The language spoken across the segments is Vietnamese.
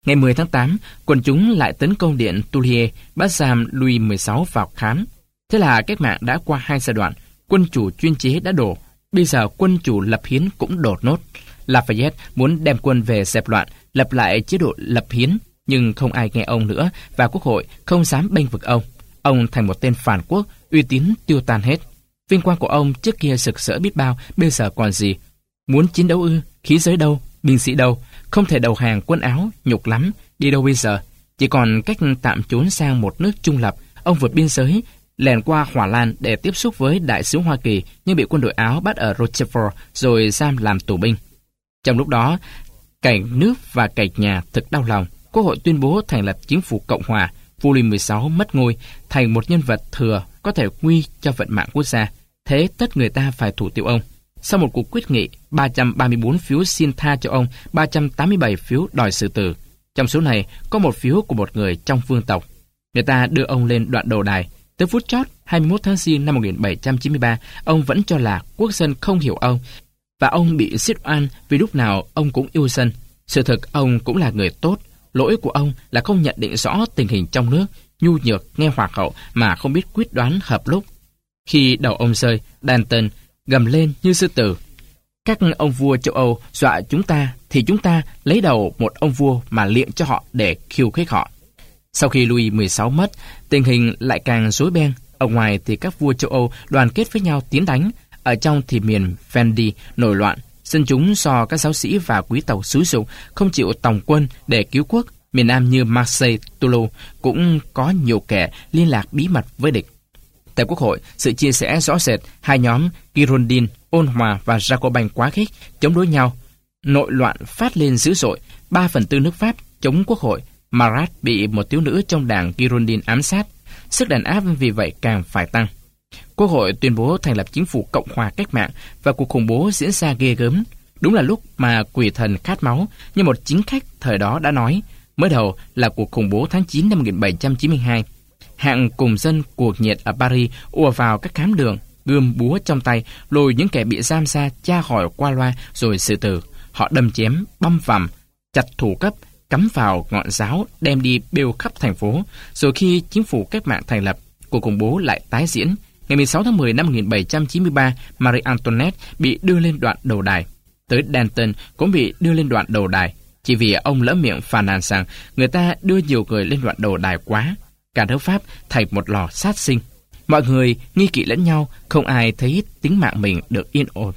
Ngày 10 tháng 8, quần chúng lại tấn công điện Tuileries, bắt giam Louis XVI vào khám. Thế là cách mạng đã qua 2 giai đoạn, quân chủ chuyên chế đã đổ, bây giờ quân chủ lập hiến cũng đổ nốt. Lafayette muốn đem quân về dẹp loạn, lập lại chế độ lập hiến, nhưng không ai nghe ông nữa và quốc hội không dám bênh vực ông. Ông thành một tên phản quốc, uy tín tiêu tan hết. Vinh quang của ông trước kia rực rỡ biết bao, bây giờ còn gì? Muốn chiến đấu ư? Khí giới đâu? Binh sĩ đâu? Không thể đầu hàng quân Áo, nhục lắm. Đi đâu bây giờ? Chỉ còn cách tạm trốn sang một nước trung lập. Ông vượt biên giới, lèn qua Hòa Lan để tiếp xúc với đại sứ Hoa Kỳ, nhưng bị quân đội Áo bắt ở Rochefort rồi giam làm tù binh. Trong lúc đó, cảnh nước và cảnh nhà thực đau lòng. Quốc hội tuyên bố thành lập chính phủ Cộng hòa. Vua Louis XVI mất ngôi, thành một nhân vật thừa có thể nguy cho vận mạng quốc gia. Thế tất người ta phải thủ tiêu ông. Sau một cuộc quyết nghị, 334 phiếu xin tha cho ông, 387 phiếu đòi xử tử. Trong số này, có một phiếu của một người trong vương tộc. Người ta đưa ông lên đoạn đầu đài. Tới phút chót, 21 tháng Giêng năm 1793, ông vẫn cho là quốc dân không hiểu ông, và ông bị giết oan vì lúc nào ông cũng yêu dân. Sự thực ông cũng là người tốt. Lỗi của ông là không nhận định rõ tình hình trong nước, nhu nhược nghe hoàng hậu mà không biết quyết đoán hợp lúc. Khi đầu ông rơi, Danton gầm lên như sư tử: các ông vua châu Âu dọa chúng ta, thì chúng ta lấy đầu một ông vua mà liệng cho họ để khiêu khích họ. Sau khi Louis XVI mất, tình hình lại càng rối beng. Ở ngoài thì các vua châu Âu đoàn kết với nhau tiến đánh, ở trong thì miền Vendée nổi loạn. Dân chúng do các giáo sĩ và quý tộc xúi giục không chịu tòng quân để cứu quốc. Miền Nam như Marseille, Toulouse cũng có nhiều kẻ liên lạc bí mật với địch. Tại Quốc hội, sự chia sẻ rõ rệt, hai nhóm Girondin, ôn hòa và Jacobin quá khích chống đối nhau. Nội loạn phát lên dữ dội. 3/4 nước Pháp chống Quốc hội. Marat bị một thiếu nữ trong đảng Girondin ám sát. Sức đàn áp vì vậy càng phải tăng. Quốc hội tuyên bố thành lập chính phủ Cộng hòa cách mạng và cuộc khủng bố diễn ra ghê gớm. Đúng là lúc mà quỷ thần khát máu, như một chính khách thời đó đã nói. Mới đầu là cuộc khủng bố tháng 9 năm 1792. Hạng cùng dân cuồng nhiệt ở Paris ùa vào các khám đường, gươm búa trong tay, lôi những kẻ bị giam ra tra hỏi qua loa rồi xử tử. Họ đâm chém, băm vằm, chặt thủ cấp, cắm vào ngọn giáo, đem đi bêu khắp thành phố. Rồi khi chính phủ cách mạng thành lập, cuộc khủng bố lại tái diễn. Ngày 16 tháng 10 năm 1793, Marie Antoinette bị đưa lên đoạn đầu đài. Tới Danton cũng bị đưa lên đoạn đầu đài, chỉ vì ông lỡ miệng phàn nàn rằng người ta đưa nhiều người lên đoạn đầu đài quá. Cả nước Pháp thành một lò sát sinh. Mọi người nghi kỵ lẫn nhau, không ai thấy tính mạng mình được yên ổn.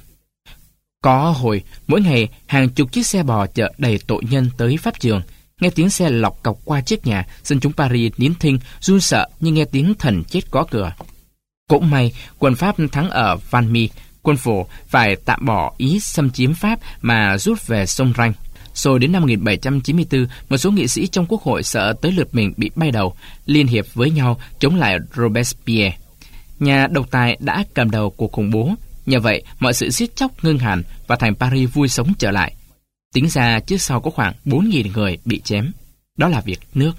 Có hồi, mỗi ngày hàng chục chiếc xe bò chở đầy tội nhân tới pháp trường. Nghe tiếng xe lọc cọc qua trước nhà, dân chúng Paris nín thinh, run sợ như nghe tiếng thần chết gõ cửa. Cũng may, quân Pháp thắng ở Valmy, quân Phổ phải tạm bỏ ý xâm chiếm Pháp mà rút về sông Ranh. Rồi đến năm 1794, một số nghị sĩ trong quốc hội sợ tới lượt mình bị bay đầu, liên hiệp với nhau chống lại Robespierre. Nhà độc tài đã cầm đầu cuộc khủng bố. Nhờ vậy, mọi sự giết chóc ngưng hẳn và thành Paris vui sống trở lại. Tính ra trước sau có khoảng 4.000 người bị chém. Đó là việc nước.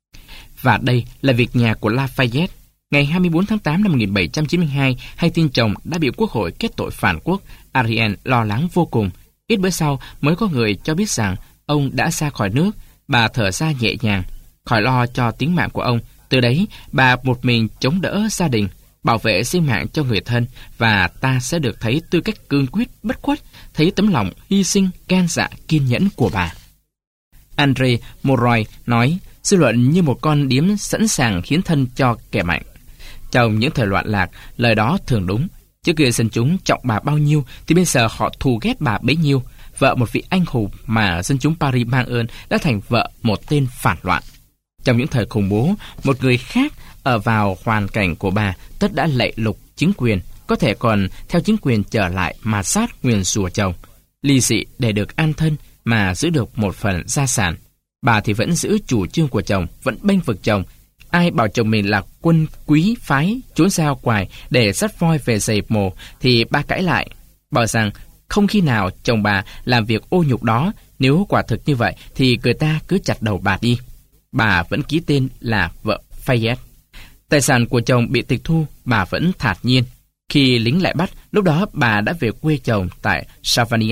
Và đây là việc nhà của Lafayette. Ngày 24 tháng 8 năm 1792, hay tin chồng đã bị quốc hội kết tội phản quốc. Ariel lo lắng vô cùng. Ít bữa sau mới có người cho biết rằng ông đã ra khỏi nước. Bà thở ra nhẹ nhàng, khỏi lo cho tính mạng của ông. Từ đấy, bà một mình chống đỡ gia đình, bảo vệ sinh mạng cho người thân, và ta sẽ được thấy tư cách cương quyết bất khuất, thấy tấm lòng hy sinh gan dạ kiên nhẫn của bà. André Mauroy nói, dư luận như một con điếm sẵn sàng hiến thân cho kẻ mạnh. Trong những thời loạn lạc, lời đó thường đúng. Trước kia dân chúng trọng bà bao nhiêu thì bây giờ họ thù ghét bà bấy nhiêu. Vợ một vị anh hùng mà dân chúng Paris mang ơn đã thành vợ một tên phản loạn. Trong những thời khủng bố, một người khác ở vào hoàn cảnh của bà tất đã lạy lục chính quyền, có thể còn theo chính quyền trở lại mà sát nguyền rủa chồng, ly dị để được an thân mà giữ được một phần gia sản. Bà thì vẫn giữ chủ trương của chồng, vẫn bênh vực chồng. Ai bảo chồng mình là quân quý phái trốn ra ngoài để dắt voi về giày mồ thì bà cãi lại, bảo rằng không khi nào chồng bà làm việc ô nhục đó. Nếu quả thực như vậy thì người ta cứ chặt đầu bà đi. Bà vẫn ký tên là vợ Fayette. Tài sản của chồng bị tịch thu, bà vẫn thản nhiên. Khi lính lại bắt, lúc đó bà đã về quê chồng tại Savagnac.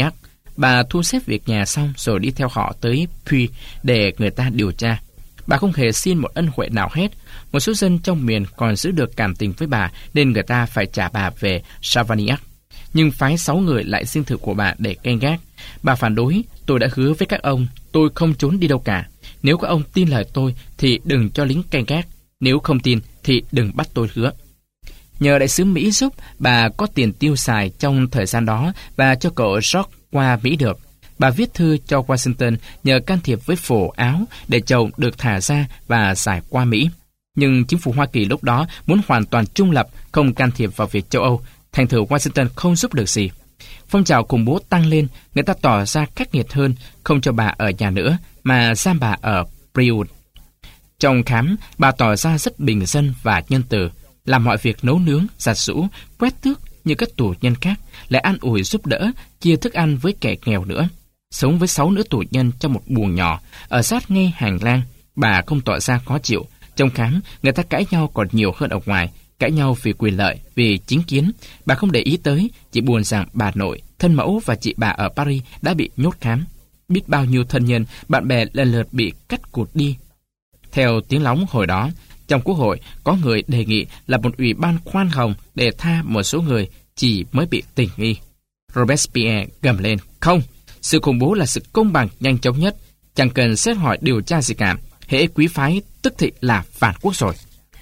bà thu xếp việc nhà xong rồi đi theo họ tới Puy để người ta điều tra. Bà không hề xin một ân huệ nào hết. Một số dân trong miền còn giữ được cảm tình với bà nên người ta phải trả bà về Savagninc. Nhưng phái 6 người lại xin thực của bà để canh gác. Bà phản đối: tôi đã hứa với các ông, tôi không trốn đi đâu cả. Nếu các ông tin lời tôi thì đừng cho lính canh gác. Nếu không tin thì đừng bắt tôi hứa. Nhờ đại sứ Mỹ giúp, bà có tiền tiêu xài trong thời gian đó và cho cậu George qua Mỹ được. Bà viết thư cho Washington nhờ can thiệp với phổ Áo để chồng được thả ra và giải qua Mỹ. Nhưng chính phủ Hoa Kỳ lúc đó muốn hoàn toàn trung lập, không can thiệp vào việc châu Âu, thành thử Washington không giúp được gì. Phong trào khủng bố tăng lên, người ta tỏ ra khắc nghiệt hơn, không cho bà ở nhà nữa, mà giam bà ở Brioude. Trong khám, bà tỏ ra rất bình dân và nhân từ, làm mọi việc nấu nướng, giặt giũ, quét tước như các tù nhân khác, lại an ủi giúp đỡ, chia thức ăn với kẻ nghèo nữa. Sống với 6 nữ tù nhân trong một buồng nhỏ, ở sát ngay hành lang, bà không tỏ ra khó chịu. Trong khám, người ta cãi nhau còn nhiều hơn ở ngoài, cãi nhau vì quyền lợi, vì chính kiến. Bà không để ý tới, chỉ buồn rằng bà nội, thân mẫu và chị bà ở Paris đã bị nhốt khám. Biết bao nhiêu thân nhân, bạn bè lần lượt bị cắt cụt đi. Theo tiếng lóng hồi đó, trong Quốc hội có người đề nghị là một ủy ban khoan hồng để tha một số người chỉ mới bị tình nghi. Robespierre gầm lên: không, sự khủng bố là sự công bằng nhanh chóng nhất, chẳng cần xét hỏi điều tra gì cả. Hễ quý phái tức thì là phản quốc rồi.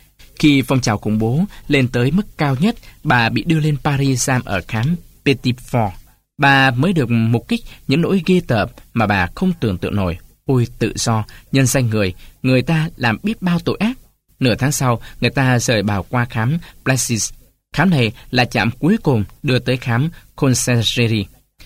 Khi phong trào khủng bố lên tới mức cao nhất, bà bị đưa lên Paris giam ở khám Petit Fort. Bà mới được mục kích những nỗi ghê tởm mà bà không tưởng tượng nổi. Ôi tự do, nhân danh người ta làm biết bao tội ác. Nửa tháng sau, người ta rời bà qua khám Plessis. Khám này là trạm cuối cùng đưa tới khám Conciergerie.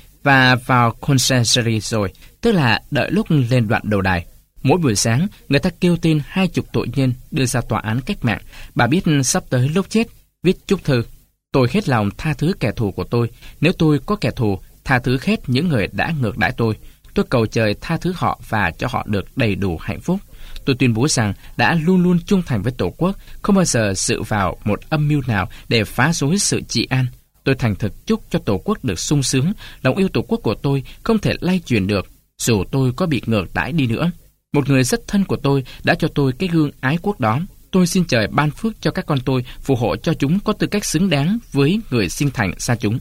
Và vào Conciergerie rồi, tức là đợi lúc lên đoạn đầu đài. Mỗi buổi sáng, người ta kêu tên 20 tội nhân đưa ra tòa án cách mạng. Bà biết sắp tới lúc chết, viết chúc thư: tôi hết lòng tha thứ kẻ thù của tôi. Nếu tôi có kẻ thù, tha thứ hết những người đã ngược đãi tôi. Tôi cầu trời tha thứ họ và cho họ được đầy đủ hạnh phúc. Tôi tuyên bố rằng đã luôn luôn trung thành với Tổ quốc, không bao giờ dự vào một âm mưu nào để phá rối sự trị an. Tôi thành thực chúc cho Tổ quốc được sung sướng. Lòng yêu Tổ quốc của tôi không thể lay chuyển được, dù tôi có bị ngược đãi đi nữa. Một người rất thân của tôi đã cho tôi cái gương ái quốc đó. Tôi xin trời ban phước cho các con tôi, phù hộ cho chúng có tư cách xứng đáng với người sinh thành ra chúng.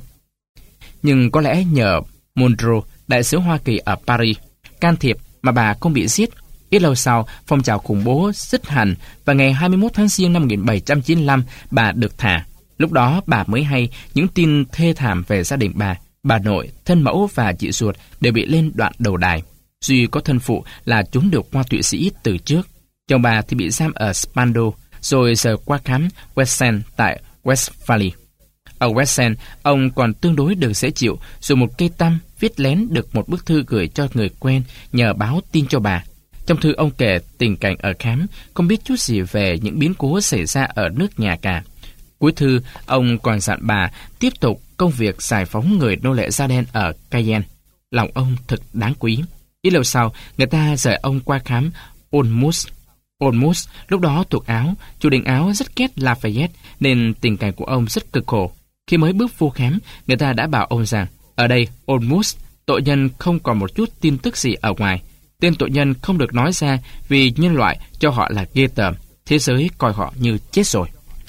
Nhưng có lẽ nhờ Monroe, đại sứ Hoa Kỳ ở Paris, can thiệp mà bà không bị giết. Ít lâu sau, phong trào khủng bố dứt hẳn và ngày 21 tháng Giêng năm 1795, bà được thả. Lúc đó bà mới hay những tin thê thảm về gia đình bà nội, thân mẫu và chị ruột đều bị lên đoạn đầu đài. Duy có thân phụ là trốn được qua Thụy Sĩ từ trước. Chồng bà thì bị giam ở Spandau, rồi rời qua khám Wessex tại Westphalia. Ở Wessex, ông còn tương đối được dễ chịu, rồi một cây tăm viết lén được một bức thư gửi cho người quen nhờ báo tin cho bà. Trong thư ông kể tình cảnh ở khám, không biết chút gì về những biến cố xảy ra ở nước nhà cả. Cuối thư, ông còn dặn bà tiếp tục công việc giải phóng người nô lệ da đen ở Cayenne. Lòng ông thật đáng quý. Ít lâu sau, người ta rời ông qua khám Olmutz. Olmutz lúc đó thuộc Áo, chủ định Áo rất ghét Lafayette nên tình cảnh của ông rất cực khổ. Khi mới bước vô khám, người ta đã bảo ông rằng ở đây Olmutz, tội nhân không còn một chút tin tức gì ở ngoài. Tên tội nhân không được nói ra vì nhân loại cho họ là ghê tởm, thế giới coi họ như chết rồi.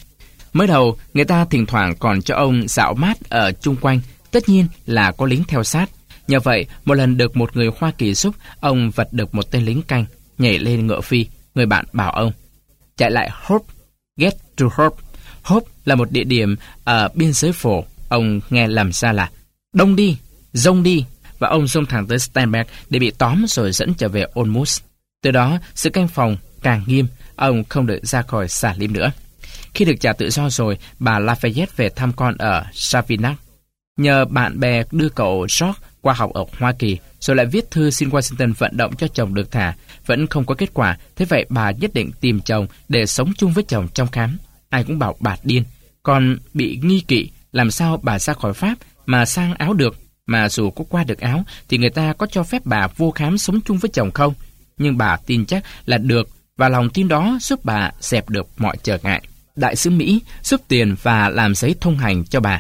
Mới đầu, người ta thỉnh thoảng còn cho ông dạo mát ở chung quanh, tất nhiên là có lính theo sát. Nhờ vậy, một lần được một người Hoa Kỳ giúp, ông vật được một tên lính canh, nhảy lên ngựa phi. Người bạn bảo ông chạy lại Hope, get to Hope. Hope là một địa điểm ở biên giới phổ. Ông nghe lầm ra là đông đi, rông đi, và ông xông thẳng tới Steinberg để bị tóm rồi dẫn trở về Olmutz. Từ đó, sự canh phòng càng nghiêm, ông không được ra khỏi xà lim nữa. Khi được trả tự do rồi, bà Lafayette về thăm con ở Savignac. Nhờ bạn bè đưa cậu George qua học ở Hoa Kỳ, rồi lại viết thư xin Washington vận động cho chồng được thả, vẫn không có kết quả. Thế vậy bà nhất định tìm chồng để sống chung với chồng trong khám. Ai cũng bảo bà điên, còn bị nghi kỵ, làm sao bà ra khỏi Pháp mà sang Áo được? Mà dù có qua được Áo thì người ta có cho phép bà vô khám sống chung với chồng không? Nhưng bà tin chắc là được, và lòng tin đó giúp bà dẹp được mọi trở ngại. Đại sứ Mỹ giúp tiền và làm giấy thông hành cho bà.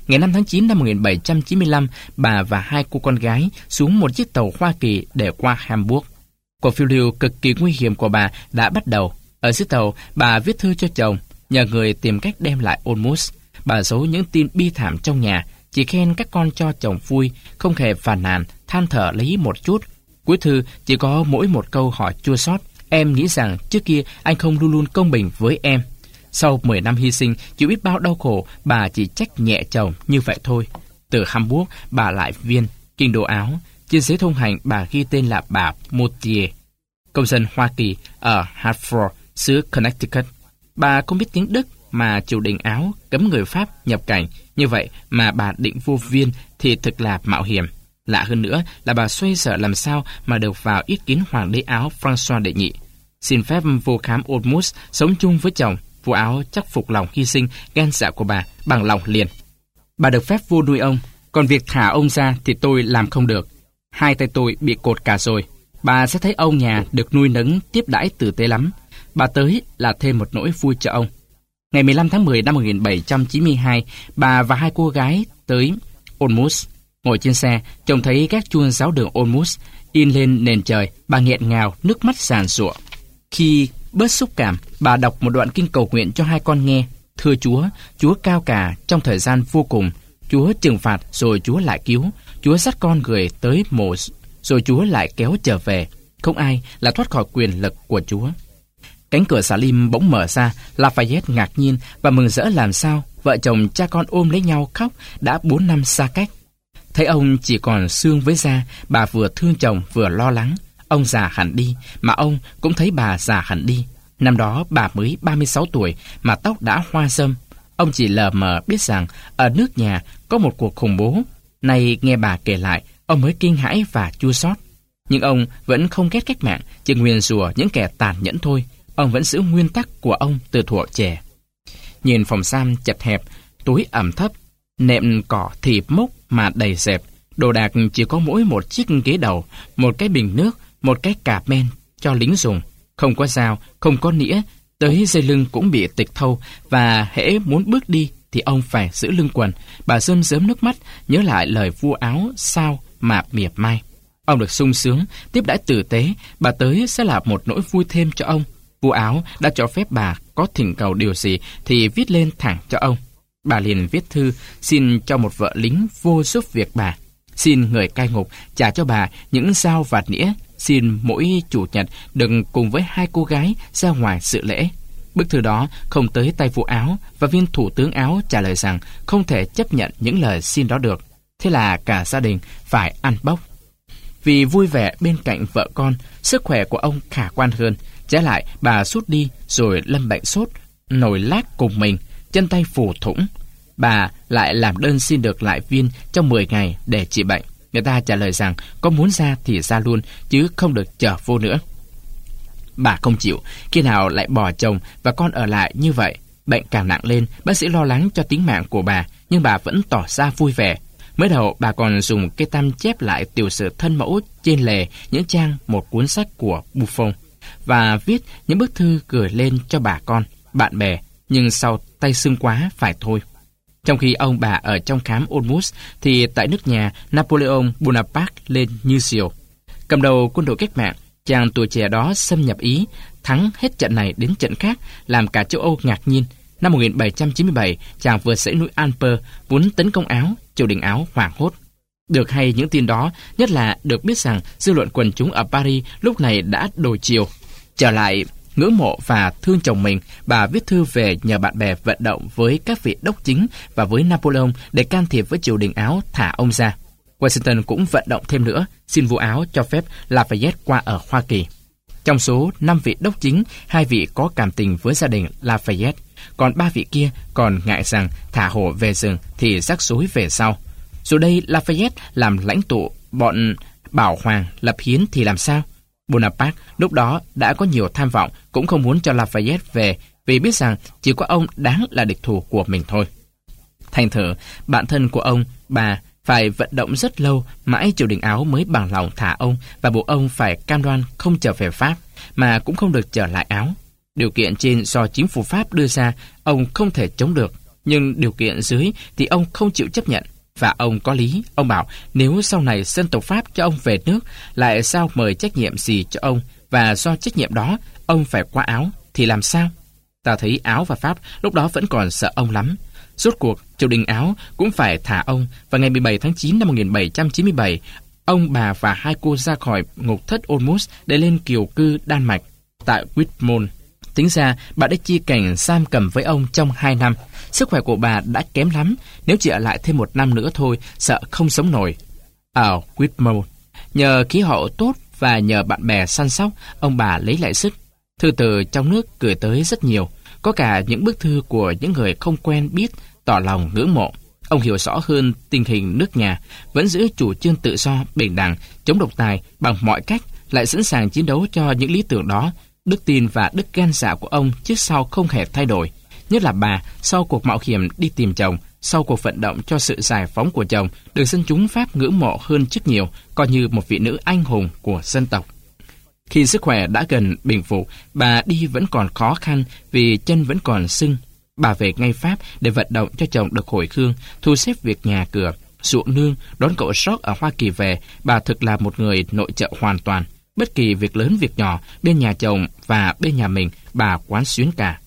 Ngày 5 tháng 9 năm 1795, bà và hai cô con gái xuống một chiếc tàu Hoa Kỳ để qua Hamburg. Cuộc phiêu lưu cực kỳ nguy hiểm của bà đã bắt đầu. Ở dưới tàu, bà viết thư cho chồng, nhờ người tìm cách đem lại Olmütz. Bà giấu những tin bi thảm trong nhà, chỉ khen các con cho chồng vui, không hề phàn nàn, than thở lấy một chút. Cuối thư chỉ có mỗi một câu hỏi chua xót: em nghĩ rằng trước kia anh không luôn luôn công bình với em. Sau 10 năm hy sinh, chịu biết bao đau khổ, bà chỉ trách nhẹ chồng như vậy thôi. Từ Hamburg, bà lại Viên, kinh đô Áo. Trên giấy thông hành, bà ghi tên là bà Moutier, công dân Hoa Kỳ ở Hartford, xứ Connecticut. Bà không biết tiếng Đức mà triều đình Áo cấm người Pháp nhập cảnh. Như vậy mà bà định vô Viên thì thực là mạo hiểm. Lạ hơn nữa là bà xoay sở làm sao mà được vào ý kiến hoàng đế Áo François đệ nhị. Xin phép vô khám Olmütz sống chung với chồng. Vua Áo chắc phục lòng hy sinh gan dạ của bà, bằng lòng liền. Bà được phép vô nuôi ông, còn việc thả ông ra thì tôi làm không được. Hai tay tôi bị cột cả rồi. Bà sẽ thấy ông nhà được nuôi nấng tiếp đãi tử tế lắm. Bà tới là thêm một nỗi vui cho ông. Ngày 15 tháng 10 năm 1792, bà và hai cô gái tới Olmütz. Ngồi trên xe, trông thấy các chuông giáo đường Olmütz in lên nền trời, bà nghẹn ngào, nước mắt giàn giụa. Khi bớt xúc cảm, bà đọc một đoạn kinh cầu nguyện cho hai con nghe. Thưa Chúa, Chúa cao cả trong thời gian vô cùng. Chúa trừng phạt rồi Chúa lại cứu. Chúa dắt con người tới mộ rồi Chúa lại kéo trở về. Không ai là thoát khỏi quyền lực của Chúa. Cánh cửa xà lim bỗng mở ra. Lafayette ngạc nhiên và mừng rỡ làm sao. Vợ chồng cha con ôm lấy nhau khóc. Đã 4 năm xa cách. Thấy ông chỉ còn xương với da, bà vừa thương chồng vừa lo lắng. Ông già hẳn đi, mà ông cũng thấy bà già hẳn đi. Năm đó bà mới 36 tuổi mà tóc đã hoa râm. Ông chỉ lờ mờ biết rằng ở nước nhà có một cuộc khủng bố. Nay nghe bà kể lại, ông mới kinh hãi và chua xót. Nhưng ông vẫn không ghét cách mạng, chỉ nguyền rủa những kẻ tàn nhẫn thôi. Ông vẫn giữ nguyên tắc của ông từ thuở trẻ. Nhìn phòng giam chật hẹp, tối ẩm thấp, nệm cỏ thì mốc mà đầy dẹp. Đồ đạc chỉ có mỗi một chiếc ghế đầu, một cái bình nước, một cái cà men cho lính dùng. Không có dao, không có nĩa, tới dây lưng cũng bị tịch thâu, và hễ muốn bước đi thì ông phải giữ lưng quần. Bà rơm rớm nước mắt, nhớ lại lời vua Áo sao mà miệt mai. Ông được sung sướng, tiếp đãi tử tế, bà tới sẽ là một nỗi vui thêm cho ông. Vua Áo đã cho phép bà có thỉnh cầu điều gì thì viết lên thẳng cho ông. Bà liền viết thư xin cho một vợ lính vô giúp việc bà. Xin người cai ngục trả cho bà những dao và nĩa. Xin mỗi chủ nhật đừng cùng với hai cô gái ra ngoài dự lễ. Bức thư đó không tới tay vua Áo, và viên thủ tướng Áo trả lời rằng không thể chấp nhận những lời xin đó được. Thế là cả gia đình phải ăn bốc. Vì vui vẻ bên cạnh vợ con, sức khỏe của ông khả quan hơn. Trái lại, bà sút đi rồi lâm bệnh sốt, nổi lác cùng mình, chân tay phù thủng. Bà lại làm đơn xin được lại Viên trong 10 ngày để trị bệnh. Người ta trả lời rằng có muốn ra thì ra luôn, chứ không được chờ vô nữa. Bà không chịu, khi nào lại bỏ chồng và con ở lại như vậy. Bệnh càng nặng lên, bác sĩ lo lắng cho tính mạng của bà, nhưng bà vẫn tỏ ra vui vẻ. Mới đầu bà còn dùng cây tăm chép lại tiểu sử thân mẫu trên lề những trang một cuốn sách của Buffon, và viết những bức thư gửi lên cho bà con, bạn bè, nhưng sau tay sưng quá phải thôi. Trong khi ông bà ở trong khám Olmütz, thì tại nước nhà Napoleon Bonaparte lên như diều. Cầm đầu quân đội cách mạng, chàng tuổi trẻ đó xâm nhập Ý, thắng hết trận này đến trận khác, làm cả châu Âu ngạc nhiên. Năm 1797, chàng vừa dãy núi Alper, muốn tấn công Áo, triều đình Áo hoảng hốt. Được hay những tin đó, nhất là được biết rằng dư luận quần chúng ở Paris lúc này đã đổi chiều. Trở lại ngưỡng mộ và thương chồng mình, bà viết thư về nhờ bạn bè vận động với các vị đốc chính và với Napoleon để can thiệp với triều đình Áo thả ông ra. Washington cũng vận động thêm nữa, xin vua Áo cho phép Lafayette qua ở Hoa Kỳ. Trong số 5 vị đốc chính, 2 vị có cảm tình với gia đình Lafayette, còn 3 vị kia còn ngại rằng thả hổ về rừng thì rắc rối về sau. Dù đây Lafayette làm lãnh tụ bọn Bảo Hoàng lập hiến thì làm sao? Bonaparte lúc đó đã có nhiều tham vọng, cũng không muốn cho Lafayette về vì biết rằng chỉ có ông đáng là địch thủ của mình thôi. Thành thử, bạn thân của ông, bà, phải vận động rất lâu, mãi triều đình Áo mới bằng lòng thả ông và buộc ông phải cam đoan không trở về Pháp, mà cũng không được trở lại Áo. Điều kiện trên do chính phủ Pháp đưa ra, ông không thể chống được. nhưng điều kiện dưới thì ông không chịu chấp nhận. Và ông có lý, ông bảo nếu sau này dân tộc Pháp cho ông về nước, lại sao mời trách nhiệm gì cho ông, và do trách nhiệm đó ông phải qua Áo, thì làm sao? Ta thấy Áo và Pháp lúc đó vẫn còn sợ ông lắm. Rốt cuộc, triều đình Áo cũng phải thả ông, và ngày 17 tháng 9 năm 1797, ông, bà và hai cô ra khỏi ngục thất Olmütz để lên kiều cư Đan Mạch tại Wismar. Tính ra, bà đã chia cảnh giam cầm với ông trong 2 năm. Sức khỏe của bà đã kém lắm, nếu chỉ ở lại thêm 1 năm nữa thôi, sợ không sống nổi. Ở Wismar, nhờ khí hậu tốt và nhờ bạn bè săn sóc, ông bà lấy lại sức. Thư từ trong nước gửi tới rất nhiều, có cả những bức thư của những người không quen biết, tỏ lòng ngưỡng mộ. Ông hiểu rõ hơn tình hình nước nhà, vẫn giữ chủ trương tự do, bình đẳng, chống độc tài bằng mọi cách, lại sẵn sàng chiến đấu cho những lý tưởng đó. Đức tin và đức gan dạ của ông trước sau không hề thay đổi. Nhất là bà, sau cuộc mạo hiểm đi tìm chồng, sau cuộc vận động cho sự giải phóng của chồng, được dân chúng Pháp ngưỡng mộ hơn trước nhiều, coi như một vị nữ anh hùng của dân tộc. Khi sức khỏe đã gần bình phục, bà đi vẫn còn khó khăn vì chân vẫn còn sưng. Bà về ngay Pháp để vận động cho chồng được hồi hương, thu xếp việc nhà cửa, ruộng nương, đón cậu George ở Hoa Kỳ về. Bà thực là một người nội trợ hoàn toàn. Bất kỳ việc lớn việc nhỏ, bên nhà chồng và bên nhà mình, bà quán xuyến cả.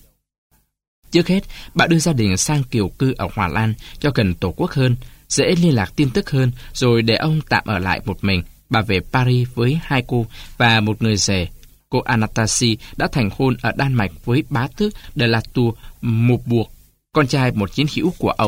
Trước hết, bà đưa gia đình sang kiều cư ở Hòa Lan cho gần Tổ quốc hơn, dễ liên lạc tin tức hơn, rồi để ông tạm ở lại một mình. Bà về Paris với 2 cô và một người rể. Cô Anastasie đã thành hôn ở Đan Mạch với bá tước de la Tour Maubourg, con trai một chiến hữu của ông.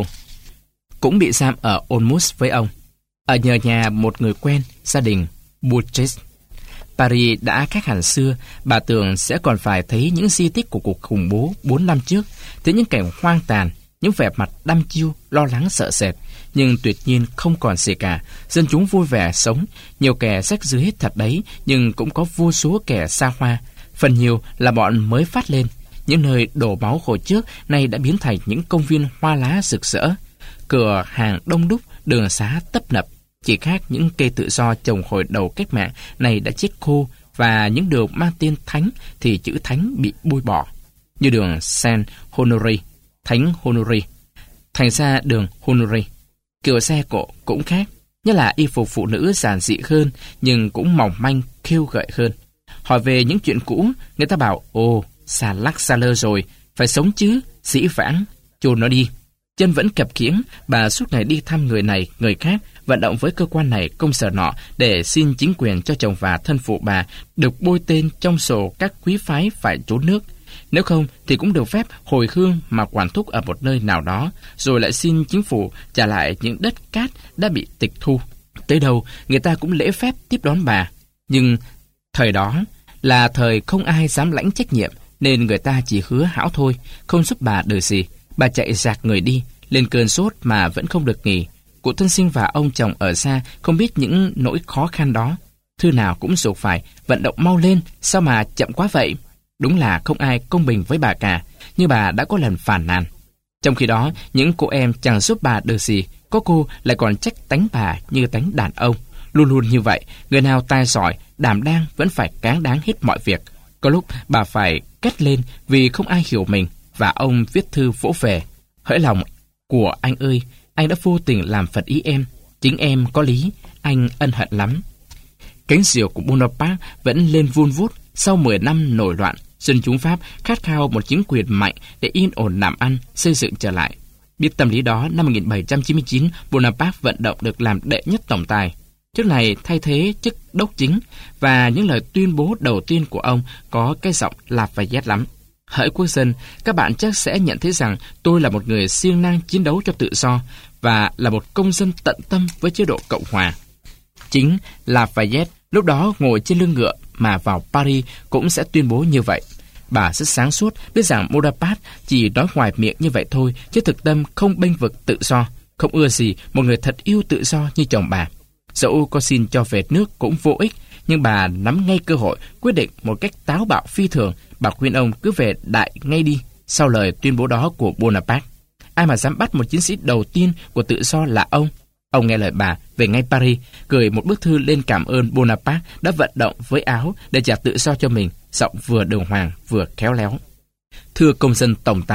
Cũng bị giam ở Olmütz với ông. Ở nhờ nhà một người quen, gia đình Burgess. Paris đã khác hẳn xưa, bà tưởng sẽ còn phải thấy những di tích của cuộc khủng bố 4 năm trước, thấy những cảnh hoang tàn, những vẻ mặt đăm chiêu, lo lắng sợ sệt. Nhưng tuyệt nhiên không còn gì cả, dân chúng vui vẻ sống, nhiều kẻ rách rưới thật đấy, nhưng cũng có vô số kẻ xa hoa, phần nhiều là bọn mới phát lên. Những nơi đổ máu hồi trước nay đã biến thành những công viên hoa lá rực rỡ, cửa hàng đông đúc, đường xá tấp nập. Chỉ khác những cây tự do trồng hồi đầu cách mạng này đã chết khô, và những đường mang tên thánh thì chữ thánh bị bôi bỏ, như đường Saint Honoré, Thánh Honoré, thành ra đường Honoré. Kiểu xe cộ cũng khác, nhất là y phục phụ nữ giản dị hơn, nhưng cũng mỏng manh, khêu gợi hơn. Hỏi về những chuyện cũ, người ta bảo, ồ, xa lắc xa lơ rồi, phải sống chứ, dĩ vãng, chôn nó đi. Chân vẫn cập kiễng, bà suốt ngày đi thăm người này, người khác, vận động với cơ quan này, công sở nọ để xin chính quyền cho chồng và thân phụ bà được bôi tên trong sổ các quý phái phải trốn nước. Nếu không thì cũng được phép hồi hương mà quản thúc ở một nơi nào đó, rồi lại xin chính phủ trả lại những đất cát đã bị tịch thu. Tới đâu người ta cũng lễ phép tiếp đón bà. Nhưng thời đó là thời không ai dám lãnh trách nhiệm, nên người ta chỉ hứa hão thôi, không giúp bà được gì. Bà chạy rạc người đi, lên cơn sốt mà vẫn không được nghỉ. Cụ thân sinh và ông chồng ở xa không biết những nỗi khó khăn đó. Thư nào cũng dục phải vận động mau lên, sao mà chậm quá vậy? Đúng là không ai công bình với bà cả, như bà đã có lần phàn nàn. Trong khi đó, những cô em chẳng giúp bà được gì, có cô lại còn trách tánh bà như tánh đàn ông. Luôn luôn như vậy, người nào tài giỏi, đảm đang vẫn phải cáng đáng hết mọi việc. Có lúc bà phải cất lên vì không ai hiểu mình, và ông viết thư vỗ về. Hỡi lòng của anh ơi, anh đã vô tình làm phật ý em. Chính em có lý, anh ân hận lắm. Cánh diều của Bonaparte vẫn lên vun vút. Sau 10 năm nổi loạn, dân chúng Pháp khát khao một chính quyền mạnh để yên ổn làm ăn, xây dựng trở lại. Biết tâm lý đó, năm 1799, Bonaparte vận động được làm đệ nhất tổng tài. Chức này thay thế chức đốc chính, và những lời tuyên bố đầu tiên của ông có cái giọng Lafayette lắm. Hỡi quốc dân, các bạn chắc sẽ nhận thấy rằng tôi là một người siêng năng chiến đấu cho tự do và là một công dân tận tâm với chế độ Cộng hòa. Chính Lafayette lúc đó ngồi trên lưng ngựa mà vào Paris cũng sẽ tuyên bố như vậy. Bà rất sáng suốt, biết rằng Bonaparte chỉ nói ngoài miệng như vậy thôi, chứ thực tâm không bênh vực tự do, không ưa gì một người thật yêu tự do như chồng bà. Dẫu có xin cho về nước cũng vô ích, nhưng bà nắm ngay cơ hội, quyết định một cách táo bạo phi thường. Bà khuyên ông cứ về đại ngay đi. Sau lời tuyên bố đó của Bonaparte, ai mà dám bắt một chiến sĩ đầu tiên của tự do là ông. Ông nghe lời bà, về ngay Paris, gửi một bức thư lên cảm ơn Bonaparte đã vận động với Áo để trả tự do cho mình, giọng vừa đường hoàng vừa khéo léo. Thưa công dân tổng tài,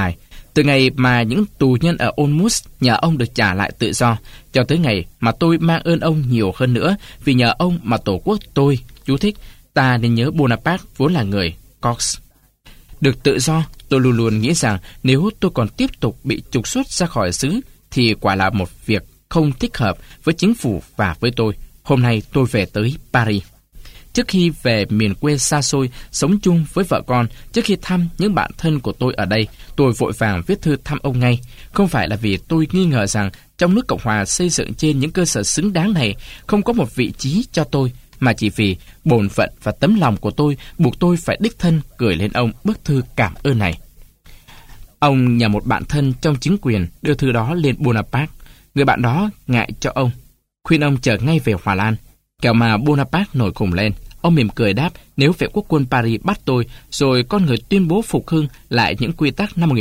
Từ ngày mà những tù nhân ở Olmutz nhờ ông được trả lại tự do, cho tới ngày mà tôi mang ơn ông nhiều hơn nữa, vì nhờ ông mà tổ quốc tôi, chú thích, ta nên nhớ Bonaparte vốn là người Corse. Được tự do, tôi luôn luôn nghĩ rằng nếu tôi còn tiếp tục bị trục xuất ra khỏi xứ, thì quả là một việc không thích hợp với chính phủ và với tôi. Hôm nay tôi về tới Paris. Trước khi về miền quê xa xôi, sống chung với vợ con, trước khi thăm những bạn thân của tôi ở đây, tôi vội vàng viết thư thăm ông ngay. Không phải là vì tôi nghi ngờ rằng trong nước Cộng hòa xây dựng trên những cơ sở xứng đáng này không có một vị trí cho tôi, mà chỉ vì bổn phận và tấm lòng của tôi buộc tôi phải đích thân gửi lên ông bức thư cảm ơn này. Ông nhờ một bạn thân trong chính quyền đưa thư đó lên Bonaparte. Người bạn đó ngại cho ông, khuyên ông trở ngay về Hòa Lan. Kẻo mà Bonaparte nổi khùng lên, ông mỉm cười đáp nếu vệ quốc quân Paris bắt tôi, rồi con người tuyên bố phục hưng lại những quy tắc năm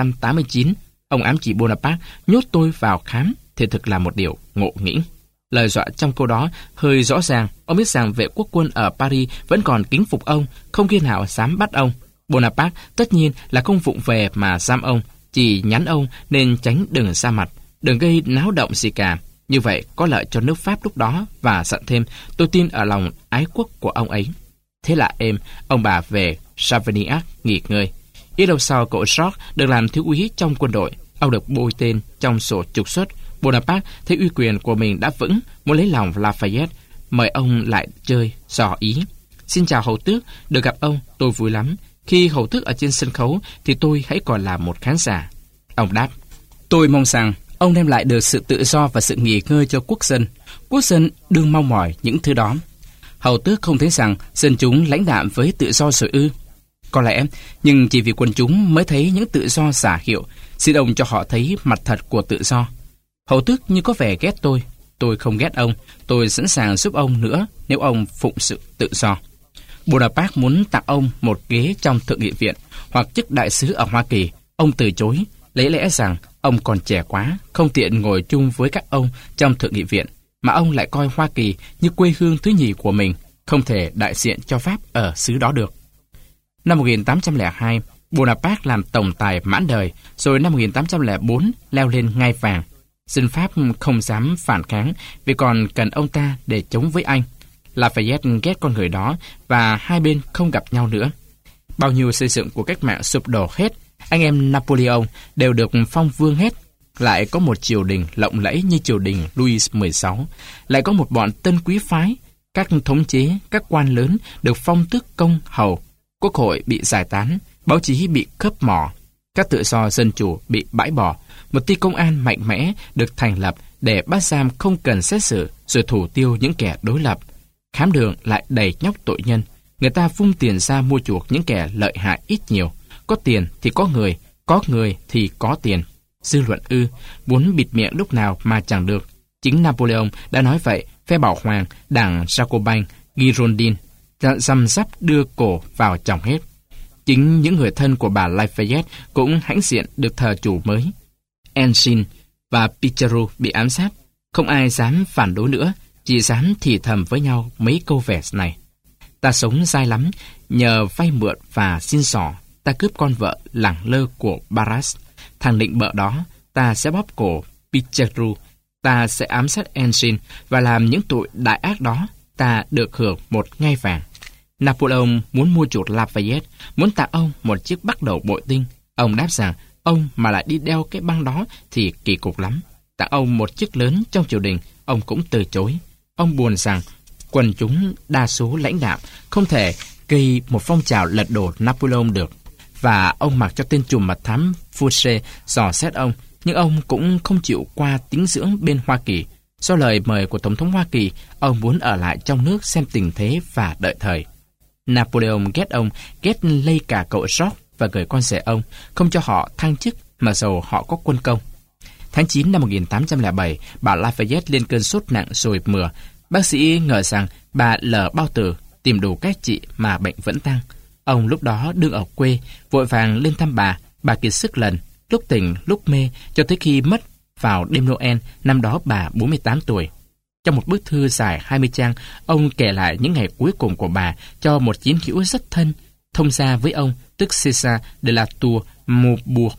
1789, ông ám chỉ Bonaparte nhốt tôi vào khám thì thực là một điều ngộ nghĩnh. Lời dọa trong câu đó hơi rõ ràng, ông biết rằng vệ quốc quân ở Paris vẫn còn kính phục ông, không khi nào dám bắt ông. Bonaparte tất nhiên là không vụng về mà giam ông, chỉ nhắn ông nên tránh đừng ra mặt, đừng gây náo động gì cả. Như vậy có lợi cho nước Pháp lúc đó, và dặn thêm tôi tin ở lòng ái quốc của ông ấy. Thế là ông bà về Savignac nghỉ ngơi. Ít lâu sau, cậu George được làm thiếu úy trong quân đội. Ông được bôi tên trong sổ trục xuất. Bonaparte thấy uy quyền của mình đã vững, muốn lấy lòng Lafayette, mời ông lại chơi dò ý. Xin chào hầu tước, được gặp ông tôi vui lắm. Khi hầu tước ở trên sân khấu thì tôi hãy còn là một khán giả. Ông đáp, tôi mong rằng ông đem lại được sự tự do và sự nghỉ ngơi cho quốc dân. Quốc dân đương mong mỏi những thứ đó. Hầu tước không thấy rằng dân chúng lãnh đạm với tự do rồi ư? Có lẽ, nhưng chỉ vì quần chúng mới thấy những tự do giả hiệu. Xin ông cho họ thấy mặt thật của tự do. Hầu tước như có vẻ ghét tôi không ghét ông, tôi sẵn sàng giúp ông nữa nếu ông phụng sự tự do. Bonaparte muốn tặng ông một ghế trong Thượng nghị viện hoặc chức đại sứ ở Hoa Kỳ. Ông từ chối, lấy lẽ rằng ông còn trẻ quá, không tiện ngồi chung với các ông trong Thượng nghị viện, mà ông lại coi Hoa Kỳ như quê hương thứ nhì của mình, không thể đại diện cho Pháp ở xứ đó được. Năm 1802, Bonaparte làm tổng tài mãn đời, rồi năm 1804 leo lên ngai vàng. Dân Pháp không dám phản kháng vì còn cần ông ta để chống với Anh. Lafayette ghét con người đó và hai bên không gặp nhau nữa. Bao nhiêu xây dựng của cách mạng sụp đổ hết, anh em Napoleon đều được phong vương hết. Lại có một triều đình lộng lẫy như triều đình Louis XVI, lại có một bọn tân quý phái, các thống chế, các quan lớn được phong tước công hầu, quốc hội bị giải tán, báo chí bị cướp mỏ, các tự do dân chủ bị bãi bỏ, một ty công an mạnh mẽ được thành lập để bắt giam không cần xét xử rồi thủ tiêu những kẻ đối lập. Khám đường lại đầy nhóc tội nhân, người ta vung tiền ra mua chuộc những kẻ lợi hại ít nhiều. Có tiền thì có người thì có tiền. Dư luận muốn bịt miệng lúc nào mà chẳng được. Chính Napoleon đã nói vậy. Phe bảo hoàng, đảng Jacobin, Girondin răm rắp đưa cổ vào chồng hết. Chính những người thân của bà Lafayette cũng hãnh diện được thờ chủ mới. Ensign và Pizarro bị ám sát. Không ai dám phản đối nữa, chỉ dám thì thầm với nhau mấy câu vẻ này. Ta sống dai lắm, nhờ vay mượn và xin xỏ, ta cướp con vợ lẳng lơ của Barras. Thằng định bợ đó, ta sẽ bóp cổ Pizarro, ta sẽ ám sát Ensign và làm những tội đại ác đó, ta được hưởng một ngai vàng. Napoleon muốn mua chuộc Lafayette, muốn tặng ông một chiếc bắt đầu bội tinh. Ông đáp rằng ông mà lại đi đeo cái băng đó thì kỳ cục lắm. Tặng ông một chiếc lớn trong triều đình, ông cũng từ chối. Ông buồn rằng quần chúng đa số lãnh đạm không thể gây một phong trào lật đổ Napoleon được. Và ông mặc cho tên trùm mật thám Fouché dò xét ông, nhưng ông cũng không chịu qua tín dưỡng bên Hoa Kỳ. Do lời mời của Tổng thống Hoa Kỳ, ông muốn ở lại trong nước xem tình thế và đợi thời. Napoleon ghét ông, ghét lây cả cậu George và người con rể ông, không cho họ thăng chức mà dầu họ có quân công. Tháng 9 năm 1807, bà Lafayette lên cơn sốt nặng rồi mửa. Bác sĩ ngờ rằng bà lờ bao tử, tìm đủ cách trị mà bệnh vẫn tăng. Ông lúc đó đương ở quê, vội vàng lên thăm bà kiệt sức lần, lúc tỉnh lúc mê, cho tới khi mất vào đêm Noel, năm đó bà 48 tuổi. Trong một bức thư dài 20 trang, ông kể lại những ngày cuối cùng của bà cho một chiến hữu rất thân, thông gia với ông, tức César de la Tour Maubourg.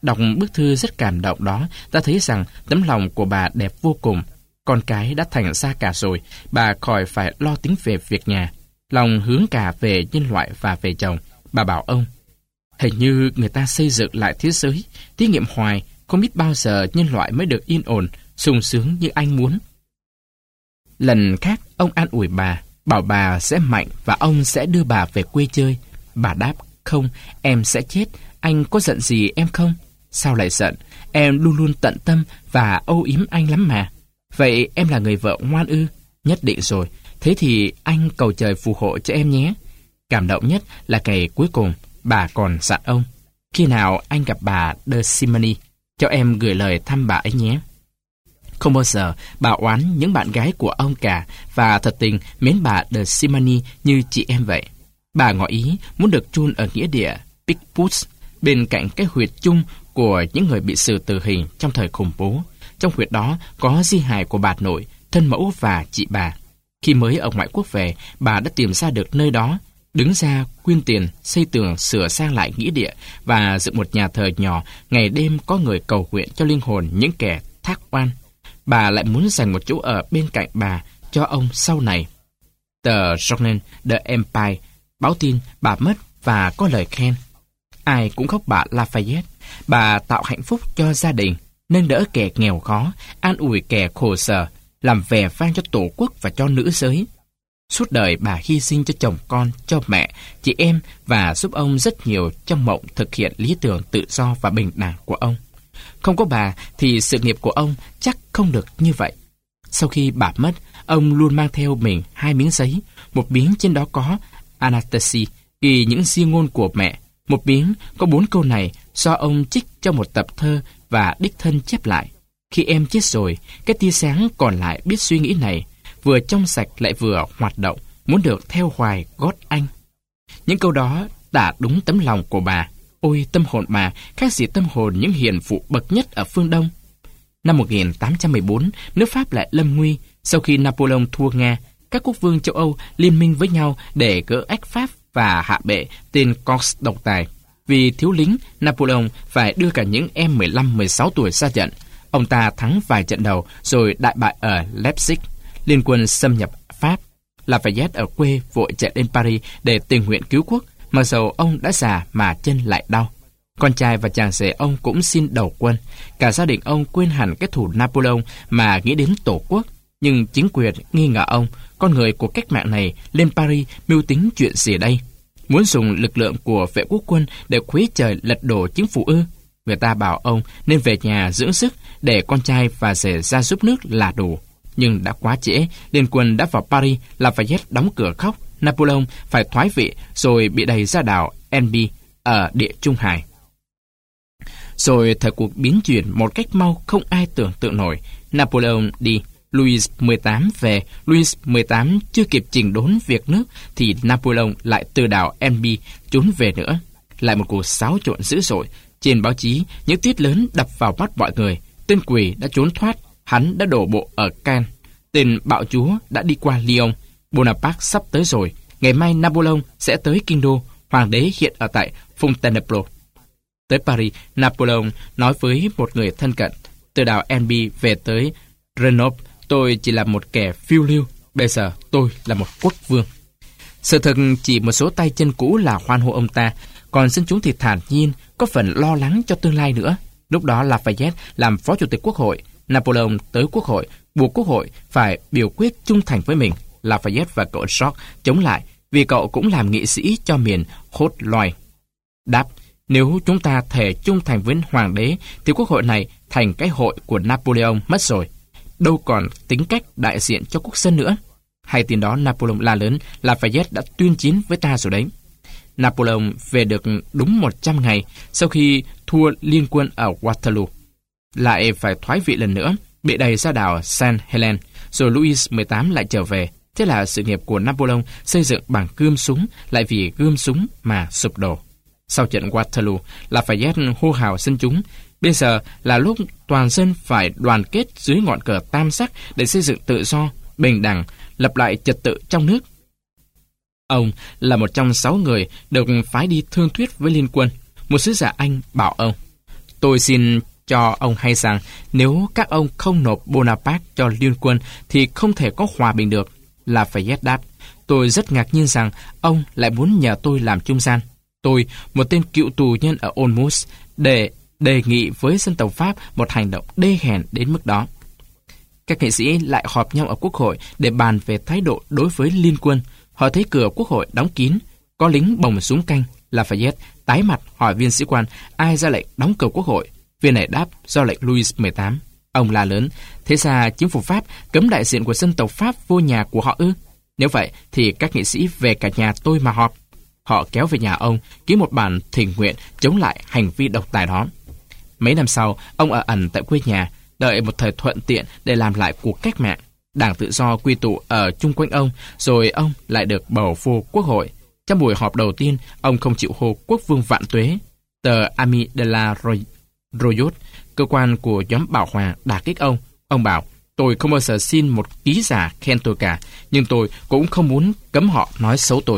Đọc bức thư rất cảm động đó, ta thấy rằng tấm lòng của bà đẹp vô cùng. Con cái đã thành ra cả rồi, bà khỏi phải lo tính về việc nhà. Lòng hướng cả về nhân loại và về chồng. Bà bảo ông, hình như người ta xây dựng lại thế giới, thí nghiệm hoài, không biết bao giờ nhân loại mới được yên ổn, sung sướng như anh muốn. Lần khác, ông an ủi bà, bảo bà sẽ mạnh và ông sẽ đưa bà về quê chơi. Bà đáp, không, em sẽ chết, anh có giận gì em không? Sao lại giận? Em luôn luôn tận tâm và âu yếm anh lắm mà. Vậy em là người vợ ngoan ư? Nhất định rồi, thế thì anh cầu trời phù hộ cho em nhé. Cảm động nhất là ngày cuối cùng, bà còn dặn ông, khi nào anh gặp bà de Simony, cho em gửi lời thăm bà ấy nhé. Không bao giờ bà oán những bạn gái của ông cả, và thật tình mến bà de Simony như chị em vậy. Bà ngỏ ý muốn được chôn ở nghĩa địa Picpus, bên cạnh cái huyệt chung của những người bị xử tử hình trong thời khủng bố. Trong huyệt đó có di hài của bà nội, thân mẫu và chị bà. Khi mới ở ngoại quốc về, bà đã tìm ra được nơi đó, đứng ra quyên tiền, xây tường, sửa sang lại nghĩa địa và dựng một nhà thờ nhỏ, ngày đêm có người cầu nguyện cho linh hồn những kẻ thác oan. Bà lại muốn dành một chỗ ở bên cạnh bà cho ông sau này. Tờ Journal de Empire báo tin bà mất và có lời khen. Ai cũng khóc bà Lafayette. Bà tạo hạnh phúc cho gia đình, nâng đỡ kẻ nghèo khó, an ủi kẻ khổ sở, làm vẻ vang cho tổ quốc và cho nữ giới. Suốt đời bà hy sinh cho chồng con, cho mẹ, chị em và giúp ông rất nhiều trong mộng thực hiện lý tưởng tự do và bình đẳng của ông. Không có bà thì sự nghiệp của ông chắc không được như vậy. Sau khi bà mất, ông luôn mang theo mình 2 miếng giấy, một miếng trên đó có Anastasia ghi những di ngôn của mẹ, một miếng có 4 câu này do ông trích trong một tập thơ và đích thân chép lại. Khi em chết rồi, cái tia sáng còn lại biết suy nghĩ này, vừa trong sạch lại vừa hoạt động, muốn được theo hoài gót anh. Những câu đó đã đúng tấm lòng của bà. Ôi tâm hồn bà khác gì tâm hồn những hiền phụ bậc nhất ở phương Đông. Năm 1814, nước Pháp lại lâm nguy. Sau khi Napoleon thua Nga, các quốc vương châu Âu liên minh với nhau để gỡ ách Pháp và hạ bệ tên Corse độc tài. Vì thiếu lính, Napoleon phải đưa cả những em 15-16 tuổi ra trận. Ông ta thắng vài trận đầu rồi đại bại ở Leipzig. Liên quân xâm nhập Pháp. Lafayette ở quê vội chạy lên Paris để tình nguyện cứu quốc, mặc dầu ông đã già mà chân lại đau. Con trai và chàng rể ông cũng xin đầu quân. Cả gia đình ông quên hẳn cái thù Napoleon mà nghĩ đến tổ quốc. Nhưng chính quyền nghi ngờ ông, con người của cách mạng này lên Paris mưu tính chuyện gì đây? Muốn dùng lực lượng của vệ quốc quân để khuấy trời lật đổ chính phủ ư? Người ta bảo ông nên về nhà dưỡng sức để con trai và rể ra giúp nước là đủ. Nhưng đã quá trễ, liên quân đã vào Paris, Lafayette đóng cửa khóc, Napoleon phải thoái vị rồi bị đày ra đảo Elbe ở địa Trung Hải. Rồi thời cuộc biến chuyển một cách mau không ai tưởng tượng nổi. Napoleon đi, Louis XVIII về. Louis XVIII chưa kịp chỉnh đốn việc nước thì Napoleon lại từ đảo Elbe trốn về nữa. Lại một cuộc xáo trộn dữ dội. Trên báo chí, những tiết lớn đập vào mắt mọi người. Tên quỷ đã trốn thoát, hắn đã đổ bộ ở Cannes. Tên bạo chúa đã đi qua Lyon. Bonaparte sắp tới rồi. Ngày mai Napoleon sẽ tới kinh đô. Hoàng đế hiện ở tại Fontainebleau. Tới Paris, Napoleon nói với một người thân cận: từ đảo Elbe về tới Grenoble, tôi chỉ là một kẻ phiêu lưu. Bây giờ tôi là một quốc vương. Sự thật chỉ một số tay chân cũ là hoan hô ông ta, còn dân chúng thì thản nhiên, có phần lo lắng cho tương lai nữa. Lúc đó Lafayette làm phó chủ tịch quốc hội. Napoleon tới quốc hội, buộc quốc hội phải biểu quyết trung thành với mình. Lafayette và cậu George chống lại, vì cậu cũng làm nghị sĩ cho miền Haute-Loire. Đáp: nếu chúng ta thề trung thành với hoàng đế, thì quốc hội này thành cái hội của Napoleon mất rồi. Đâu còn tính cách đại diện cho quốc dân nữa. Hay tin đó Napoleon la lớn: Lafayette đã tuyên chiến với ta rồi đấy. Napoleon về được đúng 100 ngày sau khi thua liên quân ở Waterloo. Lại phải thoái vị lần nữa, bị đày ra đảo Saint Helens, rồi Louis XVIII lại trở về. Thế là sự nghiệp của Napoleon xây dựng bằng gươm súng, lại vì gươm súng mà sụp đổ. Sau trận Waterloo, Lafayette hô hào dân chúng: bây giờ là lúc toàn dân phải đoàn kết dưới ngọn cờ tam sắc để xây dựng tự do, bình đẳng, lập lại trật tự trong nước. Ông là một trong 6 người được phái đi thương thuyết với liên quân. Một sứ giả Anh bảo ông: Tôi xin cho ông hay rằng nếu các ông không nộp Bonaparte cho liên quân thì không thể có hòa bình được. Lafayette đáp, tôi rất ngạc nhiên rằng ông lại muốn nhờ tôi làm trung gian. Tôi, một tên cựu tù nhân ở Olmutz, để đề nghị với dân tộc Pháp một hành động đê hèn đến mức đó. Các nghị sĩ lại họp nhau ở Quốc hội để bàn về thái độ đối với liên quân. Họ thấy cửa Quốc hội đóng kín, có lính bồng súng canh. Lafayette tái mặt hỏi viên sĩ quan ai ra lệnh đóng cửa Quốc hội. Viên này đáp do lệnh Louis XVIII. Ông la lớn, thế ra chính phủ Pháp cấm đại diện của dân tộc Pháp vô nhà của họ ư? Nếu vậy thì các nghị sĩ về cả nhà tôi mà họp. Họ kéo về nhà ông, ký một bản thỉnh nguyện chống lại hành vi độc tài đó. Mấy năm sau, ông ở ẩn tại quê nhà, đợi một thời thuận tiện để làm lại cuộc cách mạng. Đảng Tự do quy tụ ở chung quanh ông, rồi ông lại được bầu vô Quốc hội. Trong buổi họp đầu tiên, ông không chịu hô quốc vương vạn tuế. Tờ Ami de la Royauté, cơ quan của nhóm Bảo Hòa, đả kích ông. Ông bảo, tôi không bao giờ xin một ký giả khen tôi cả, nhưng tôi cũng không muốn cấm họ nói xấu tôi.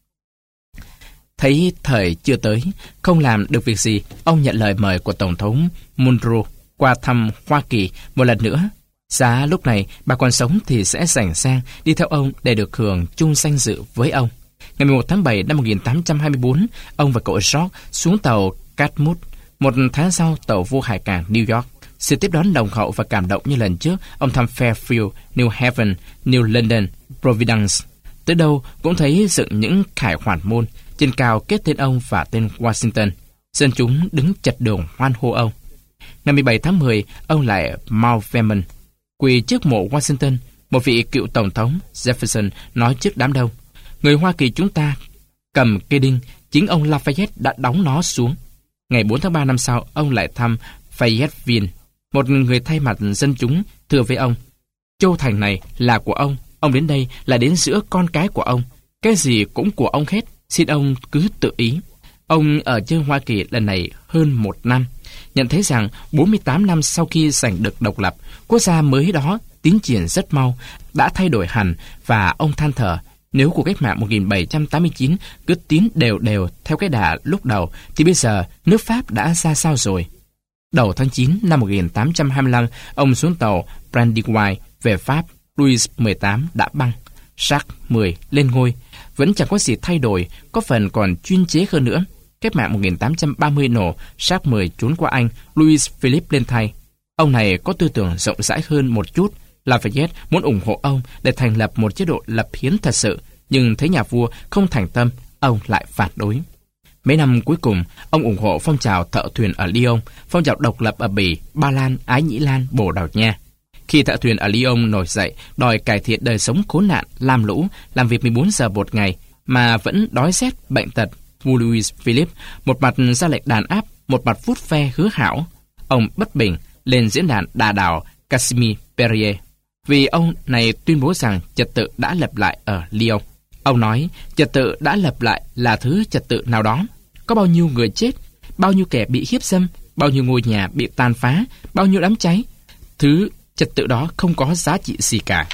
Thấy thời chưa tới, không làm được việc gì, ông nhận lời mời của Tổng thống Monroe qua thăm Hoa Kỳ một lần nữa. Giá lúc này bà còn sống thì sẽ rảnh sang đi theo ông để được hưởng chung danh dự với ông. Ngày 11 tháng 7 năm 1824, ông và cậu George xuống tàu Catmouth. Một tháng sau, tàu vô hải cảng New York. Sự tiếp đón nồng hậu và cảm động như lần trước, ông thăm Fairfield, New Haven, New London, Providence. Tới đâu cũng thấy dựng những khải hoàn môn, trên cao kết tên ông và tên Washington. Dân chúng đứng chật đường hoan hô ông. Ngày 17 tháng 10, ông lại Mount Vernon, quỳ trước mộ Washington. Một vị cựu tổng thống Jefferson nói trước đám đông, người Hoa Kỳ chúng ta cầm cây đinh, chính ông Lafayette đã đóng nó xuống. Ngày 4 tháng 3 năm sau, ông lại thăm Fayetteville. Một người thay mặt dân chúng thưa với ông, châu thành này là của ông đến đây là đến giữa con cái của ông, cái gì cũng của ông hết, xin ông cứ tự ý. Ông ở chơi Hoa Kỳ lần này hơn 1 năm, nhận thấy rằng 48 năm sau khi giành được độc lập, quốc gia mới đó tiến triển rất mau, đã thay đổi hẳn, và ông than thở, nếu cuộc cách mạng 1789 cứ tiến đều đều theo cái đà lúc đầu, thì bây giờ nước Pháp đã ra sao rồi? Đầu tháng 9 năm 1825, ông xuống tàu Brandywine về Pháp. Louis XVIII đã băng, Jacques X lên ngôi. Vẫn chẳng có gì thay đổi, có phần còn chuyên chế hơn nữa. Cách mạng 1830 nổ, Jacques X trốn qua Anh, Louis Philippe lên thay. Ông này có tư tưởng rộng rãi hơn một chút. Lafayette muốn ủng hộ ông để thành lập một chế độ lập hiến thật sự, nhưng thấy nhà vua không thành tâm, ông lại phản đối. Mấy năm cuối cùng, ông ủng hộ phong trào thợ thuyền ở Lyon, phong trào độc lập ở Bỉ, Ba Lan, Ái Nhĩ Lan, Bồ Đào Nha. Khi thợ thuyền ở Lyon nổi dậy, đòi cải thiện đời sống khốn nạn, lam lũ, làm việc 14 giờ một ngày, mà vẫn đói rét, bệnh tật, vua Louis Philippe một mặt ra lệnh đàn áp, một mặt vuốt ve hứa hảo. Ông bất bình lên diễn đàn đà đảo Casimir Perier, vì ông này tuyên bố rằng trật tự đã lập lại ở Lyon. Ông nói trật tự đã lập lại là thứ trật tự nào đó. Có bao nhiêu người chết, bao nhiêu kẻ bị hiếp dâm, bao nhiêu ngôi nhà bị tàn phá, bao nhiêu đám cháy. Thứ trật tự đó không có giá trị gì cả.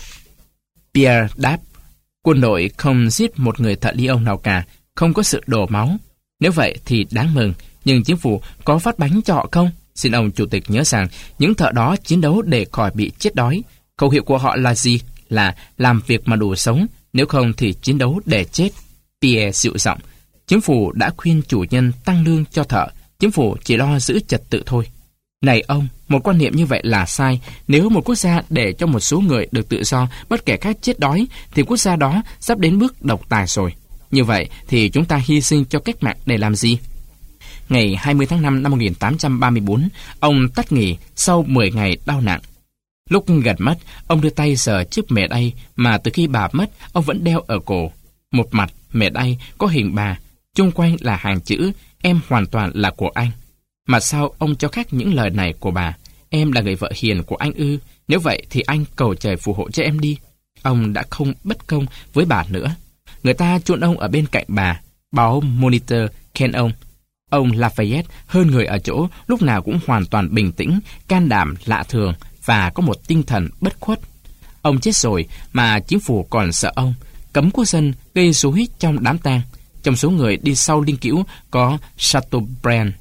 Pierre đáp, quân đội không giết một người thợ Lyon nào cả, không có sự đổ máu. Nếu vậy thì đáng mừng, nhưng chính phủ có phát bánh cho họ không? Xin ông chủ tịch nhớ rằng những thợ đó chiến đấu để khỏi bị chết đói. Khẩu hiệu của họ là gì? Là làm việc mà đủ sống, nếu không thì chiến đấu để chết. Pierre dịu giọng, chính phủ đã khuyên chủ nhân tăng lương cho thợ, chính phủ chỉ lo giữ trật tự thôi. Này ông, một quan niệm như vậy là sai. Nếu một quốc gia để cho một số người được tự do, bất kể khác chết đói, thì quốc gia đó sắp đến bước độc tài rồi. Như vậy thì chúng ta hy sinh cho cách mạng để làm gì? Ngày 20 tháng 5 năm 1834, ông tắt nghỉ sau 10 ngày đau nặng. Lúc gần mất, ông đưa tay sờ chiếc mề đay mà từ khi bà mất, ông vẫn đeo ở cổ. Một mặt mề đay có hình bà, chung quanh là hàng chữ "Em hoàn toàn là của anh". Mà sao ông cho khác những lời này của bà? Em là người vợ hiền của anh ư? Nếu vậy thì anh cầu trời phù hộ cho em đi. Ông đã không bất công với bà nữa. Người ta chôn ông ở bên cạnh bà. Báo Monitor khen ông. Ông Lafayette hơn người ở chỗ lúc nào cũng hoàn toàn bình tĩnh, can đảm lạ thường và có một tinh thần bất khuất. Ông chết rồi mà chính phủ còn sợ ông, cấm quốc dân gây rối trong đám tang. Trong số người đi sau linh cữu có Chateaubriand,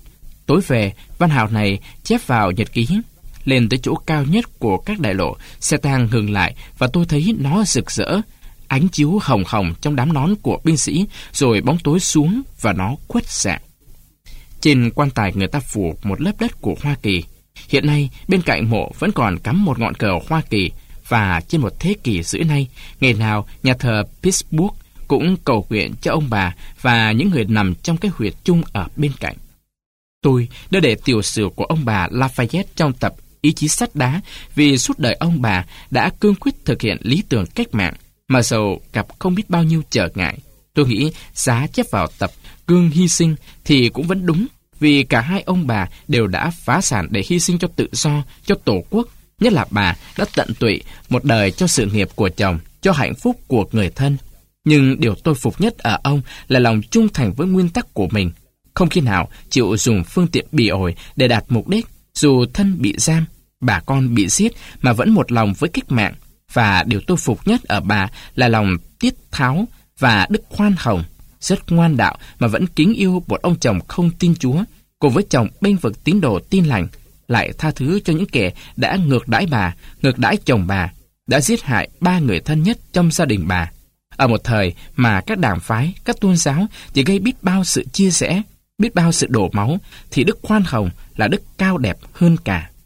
Tối về, văn hào này chép vào nhật ký. Lên tới chỗ cao nhất của các đại lộ, xe tang ngừng lại và tôi thấy nó rực rỡ, ánh chiếu hồng hồng trong đám nón của binh sĩ, rồi bóng tối xuống và nó khuất dạng. Trên quan tài người ta phủ một lớp đất của Hoa Kỳ. Hiện nay, bên cạnh mộ vẫn còn cắm một ngọn cờ Hoa Kỳ, và trên một thế kỷ rưỡi nay, ngày nào nhà thờ Pittsburgh cũng cầu nguyện cho ông bà và những người nằm trong cái huyệt chung ở bên cạnh. Tôi đã để tiểu sử của ông bà Lafayette trong tập Ý chí sắt đá vì suốt đời ông bà đã cương quyết thực hiện lý tưởng cách mạng, mà dầu gặp không biết bao nhiêu trở ngại. Tôi nghĩ giá chép vào tập Gương hy sinh thì cũng vẫn đúng, vì cả hai ông bà đều đã phá sản để hy sinh cho tự do, cho Tổ quốc. Nhất là bà đã tận tụy một đời cho sự nghiệp của chồng, cho hạnh phúc của người thân. Nhưng điều tôi phục nhất ở ông là lòng trung thành với nguyên tắc của mình, không khi nào chịu dùng phương tiện bỉ ổi để đạt mục đích. Dù thân bị giam, bà con bị giết mà vẫn một lòng với cách mạng. Và điều tôi phục nhất ở bà là lòng tiết tháo và đức khoan hồng, rất ngoan đạo mà vẫn kính yêu một ông chồng không tin Chúa, cùng với chồng bênh vực tín đồ tin lành, lại tha thứ cho những kẻ đã ngược đãi bà, ngược đãi chồng bà, đã giết hại 3 người thân nhất trong gia đình bà. Ở một thời mà các đảng phái, các tôn giáo chỉ gây biết bao sự chia rẽ, biết bao sự đổ máu, thì đức khoan hồng là đức cao đẹp hơn cả.